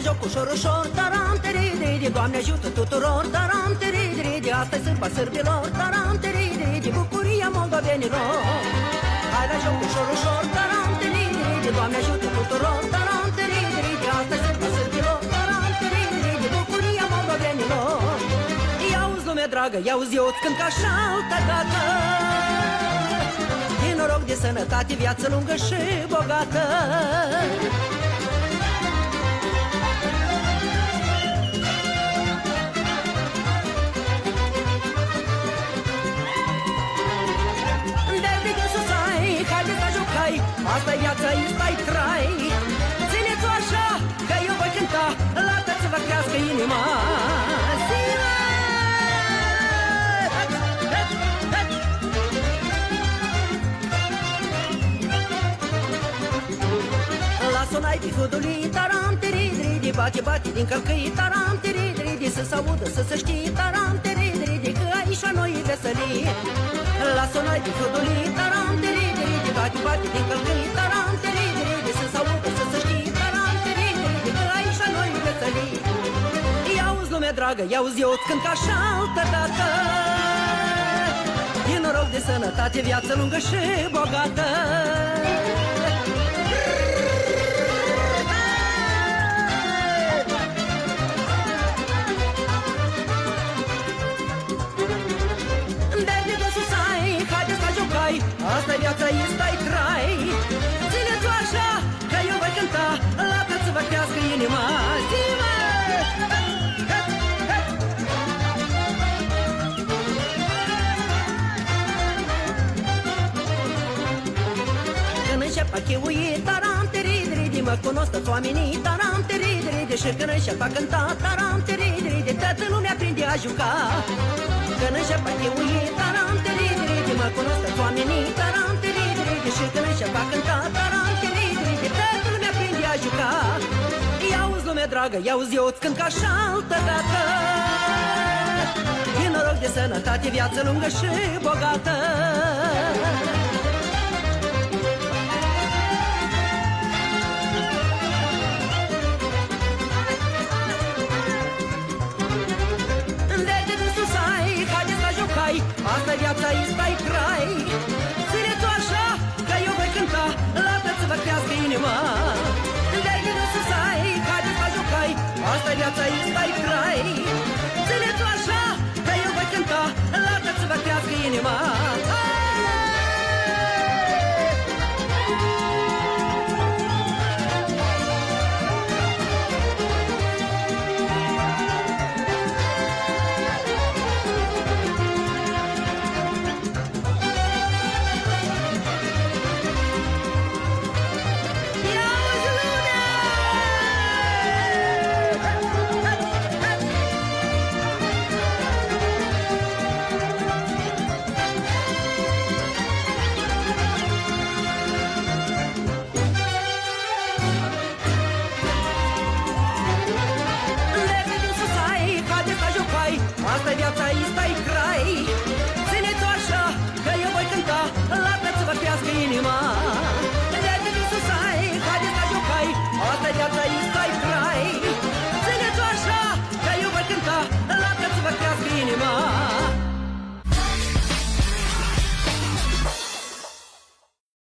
joc ușor, ușor, taram, tere, Doamne ajută tuturor, taram, tere, asta-i sârba sârbilor, taram, tere, bucuria moldovenilor. Hai la joc ușor, ușor, taram, tere, Doamne ajută tuturor, taram, tere, asta-i sârba sârbilor, taram, tere, bucuria moldovenilor. Ia-uzi, lume dragă, ia-uzi, eu-ți cânt ca și altă dată. Din noroc, de sănătate, viață lungă și bogată. Asta-i viața, ăsta-i trai. Ține-ți-o așa, că eu voi cânta, la tot să vă crească inima. La sonai bifudului, taram, tiri, bate, bate din călcâi, taram, tiri, să se audă, să se știe, taram, tiri, că aici la noi e veselie. La sonai bifudului, taram, tiri, bate, bate din călcâi, taram, tiri, să se audă, să se știe, taram, tiri, că aici la noi e veselie. Ia-uzi, lume dragă, ia-uzi, eu-ți cânt ca și altă dată. Din noroc, de sănătate, viață lungă și bogată. Asta-i viața, ăsta-i trai. Ține-ți-o așa, că eu voi cânta, la tot să vă crească inima. Zi-mă! Când încep a chiui, taram, tiri, mă cunosc toți oamenii, taram, tiri, și când încep a cânta, taram, tiri, toată lumea prinde a juca. Când încep a chiui, taram, tiri, mă cunosc toți oamenii, taram, tiri, și când încep a cânta, taram, tiri, toată lumea prinde a juca. Ia-uzi, lume dragă, ia-uzi, eu-ți cânt ca și altă dată. Din noroc, de sănătate, viață lungă și bogată. Asta-i viața, ăsta-i trai. Ține-ți-o așa, că eu voi cânta, la tot să vă crească inima. De-ai gândul sus ai, haideți să jucai. Asta-i viața, ăsta-i trai.